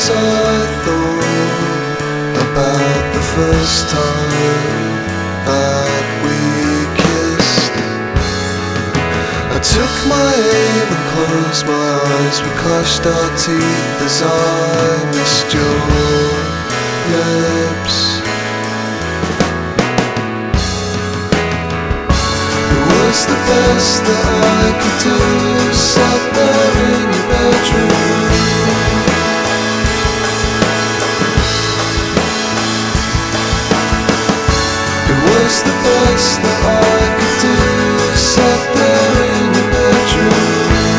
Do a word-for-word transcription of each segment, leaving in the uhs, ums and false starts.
as I thought about the first time that we kissed. I took my aim and closed my eyes. We clashed our teeth as I missed your lips. It was the best that I could do. Sat there in your bedroom. It was the best that I could do. Sat there in your bedroom.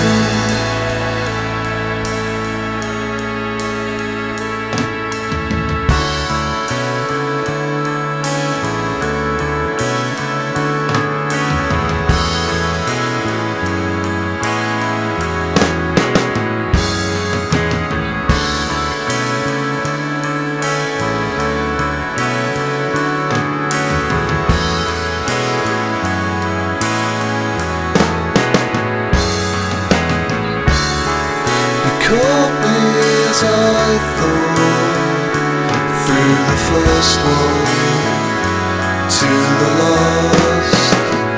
Caught me as I thought, through the first one to the last.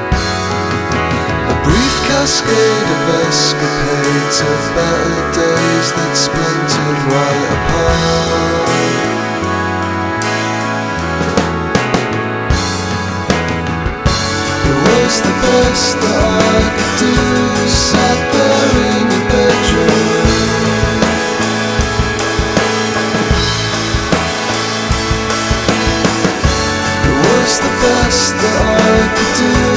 A brief cascade of escapades of better days that splintered right apart. It was the best that I could do. Sat there in your bedroom. It's the best that I could do.